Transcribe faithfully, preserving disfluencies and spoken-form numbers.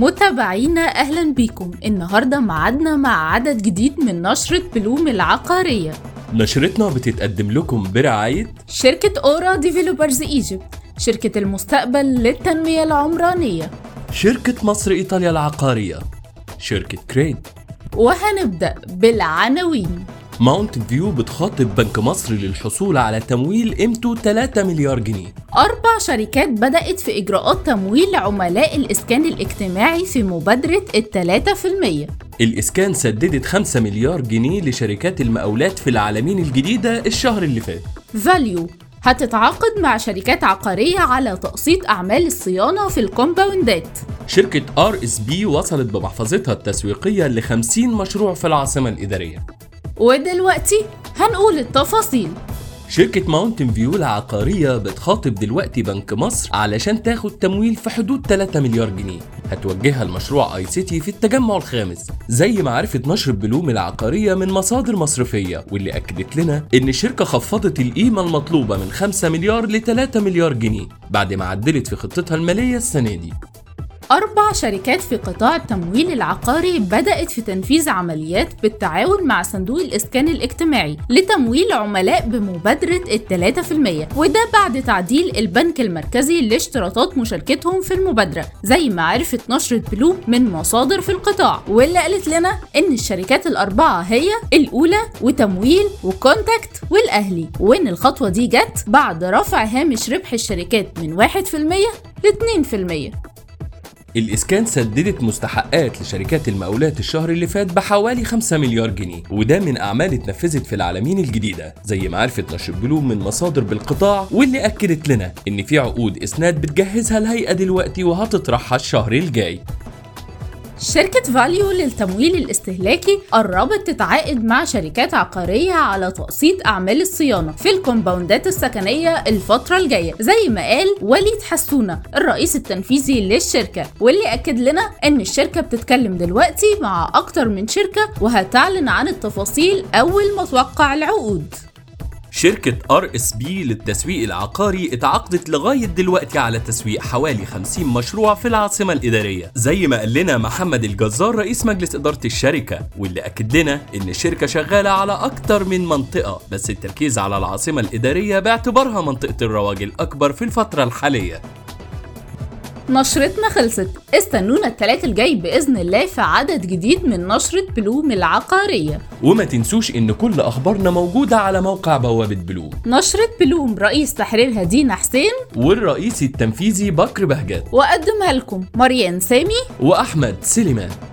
متابعينا أهلا بكم. النهاردة معادنا مع عدد جديد من نشرة بلوم العقارية. نشرتنا بتتقدم لكم برعاية شركة أورا ديفلوبرز إيجيبت، شركة المستقبل للتنمية العمرانية، شركة مصر إيطاليا العقارية، شركة كريد. وهنبدأ بالعناوين. ماونتن فيو بتخاطب بنك مصر للحصول على تمويل قيمته ثلاثة مليار جنيه. أربع شركات بدأت في إجراءات تمويل عملاء الإسكان الاجتماعي في مبادرة الثلاثة في المية. الإسكان سددت خمسة مليار جنيه لشركات المقاولات في العلمين الجديدة الشهر اللي فات. فاليو هتتعاقد مع شركات عقارية على تقسيط أعمال الصيانة في الكومباوندات. شركة آر إس بي وصلت بمحفظتها التسويقية ل خمسين مشروع في العاصمة الإدارية. ودلوقتي هنقول التفاصيل. شركة ماونتن فيو العقارية بتخاطب دلوقتي بنك مصر علشان تاخد تمويل في حدود ثلاثة مليار جنيه، هتوجهها لمشروع اي سيتي في التجمع الخامس، زي ما عرفت نشر بلوم العقارية من مصادر مصرفية، واللي أكدت لنا إن الشركة خفضت القيمة المطلوبة من خمسة مليار ل ثلاثة مليار جنيه بعد ما عدلت في خطتها المالية السنة دي. أربع شركات في قطاع التمويل العقاري بدأت في تنفيذ عمليات بالتعاون مع صندوق الإسكان الاجتماعي لتمويل عملاء بمبادرة الثلاثة في المية، وده بعد تعديل البنك المركزي لاشتراطات مشاركتهم في المبادرة، زي ما عرفت نشرة بلوم من مصادر في القطاع، واللي قالت لنا إن الشركات الأربعة هي الأولى وتمويل وكونتاكت والأهلي، وإن الخطوة دي جت بعد رفع هامش ربح الشركات من واحد في المية ل اثنين في المية. الإسكان سددت مستحقات لشركات المقاولات الشهر اللي فات بحوالي خمسة مليار جنيه، وده من أعمال اتنفذت في العلمين الجديدة، زي ما عرفت نشر بلوم من مصادر بالقطاع، واللي أكدت لنا إن في عقود إسناد بتجهزها الهيئة دلوقتي وهتطرحها الشهر الجاي. شركة فاليو للتمويل الاستهلاكي قربت تتعاقد مع شركات عقارية على تقسيط أعمال الصيانة في الكومباوندات السكنية الفترة الجاية، زي ما قال وليد حسونة الرئيس التنفيذي للشركة، واللي أكد لنا إن الشركة بتتكلم دلوقتي مع أكتر من شركة وهتعلن عن التفاصيل أول ما توقع العقود. شركة آر إس بي للتسويق العقاري اتعاقدت لغاية دلوقتي على تسويق حوالي خمسين مشروع في العاصمة الإدارية، زي ما قال لنا محمد الجزار رئيس مجلس إدارة الشركة، واللي أكد لنا إن الشركة شغالة على أكتر من منطقة، بس التركيز على العاصمة الإدارية باعتبارها منطقة الرواج الأكبر في الفترة الحالية. نشرتنا خلصت، استنونا الثلاث الجاي بإذن الله في عدد جديد من نشرة بلوم العقارية. وما تنسوش إن كل أخبارنا موجودة على موقع بوابة بلوم. نشرة بلوم رئيس تحريرها دينا حسين، والرئيس التنفيذي بكر بهجت، وأقدمها لكم مريان سامي وأحمد سليمان.